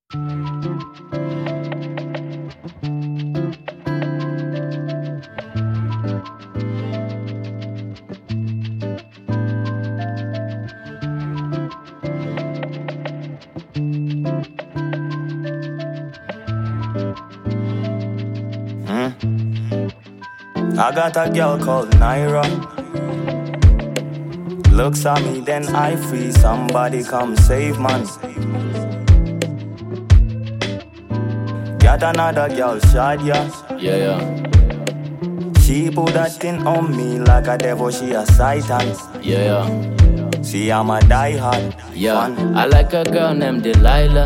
I got a girl called Naira. Looks at me, then I free. Somebody come save man. Got another girl, Shadia. Yeah. She put that thing on me like a devil, she a Satan. Yeah. See, I'm a diehard. Yeah, Fun. I like a girl named Delilah.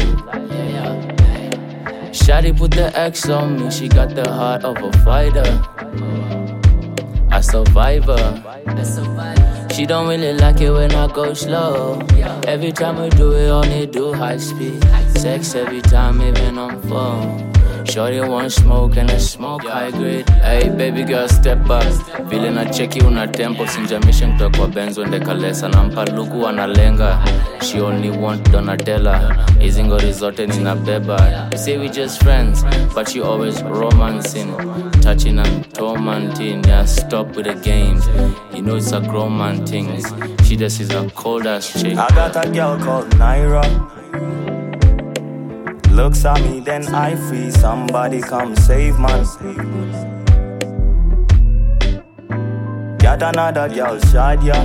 Shawty put the X on me, she got the heart of a fighter. A survivor. She don't really like it when I go slow. Every time we do it, only do high speed. Sex every time, even on phone. Shorty want smoke and I smoke high grade. Hey baby girl step up. Vile na cheki una tempo. Sinjamisha kutoka kwa benzo ndeka lesa. Nampa luku analenga. She only want Donatella. Hizi ngori zote ninabeba. You say we just friends, but you always romancing. Touching and tormenting. Yeah, stop with the games. You know it's a grown man things. She just is a cold ass chick. I got a girl called Naira. Looks at me, then I free. Somebody come save man. Got another girl, Shadia.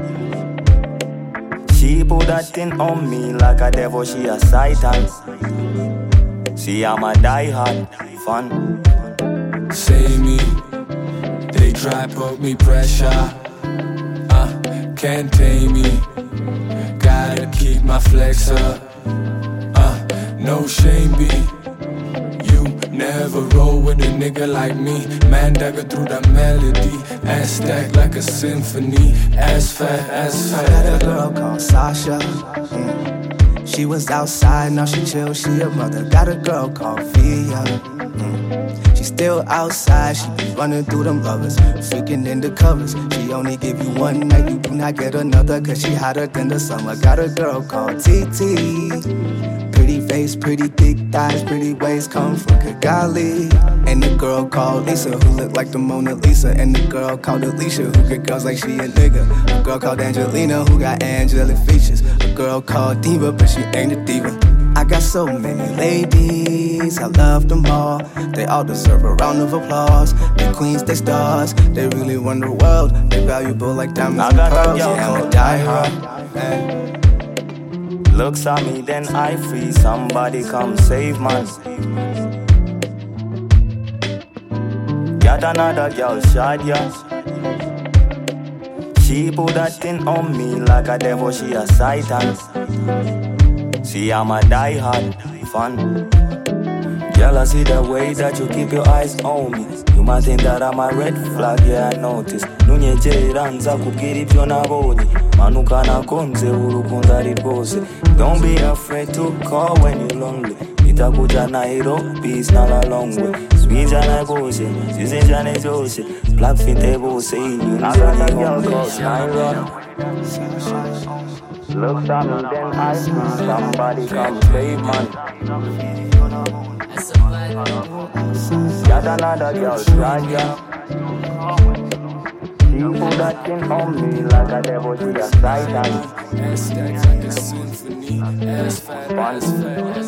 She put that thing on me like a devil, she a Satan. See, I'm a diehard. Fun. Save me. They try put me pressure. Can't tame me. Gotta keep my flex up. No shame, B. You never roll with a nigga like me. Man dagger through the melody. Ass stacked like a symphony. Ass fat, ass fat. I got a girl called Sasha. She was outside, now she chill, she a mother. Got a girl called Fia. She's still outside, she be running through them lovers. Freaking in the covers. She only give you one night, you do not get another. Cause she hotter than the summer. Got a girl called TT. Pretty face, pretty thick thighs, pretty waist, come from Kigali. And the girl called Lisa, who look like the Mona Lisa. And the girl called Alicia, who get girls like she a nigga. A girl called Angelina, who got angelic features. A girl called Diva, but she ain't a diva. I got so many ladies, I love them all. They all deserve a round of applause. They queens, they stars, they really run the world. They valuable like diamonds and pearls. Yeah, I'm a diehard. Looks at me, then I free. Somebody come save man. Got another girl, Shadia. She put that thing on me like a devil, she a Satan. See, I'm a diehard. Fun. Girl, I see the way that you keep your eyes on me. You might think that I'm a red flag, yeah, I notice. Nunye ranza kukiripyo na bodi. Manuka na konze urukunza ripose. Don't be afraid to call when you're lonely. Itakuja Nairobi, it's not a long way. Sweet jana bose, season jana jose. Black fin table say you know that girl called Naira. Looks at me, then I see somebody come save man. Got another girl, Shadia. She put that thing on me like a devil, she a Satan. Ass stacked like a symphony. Ass fat, ass fat.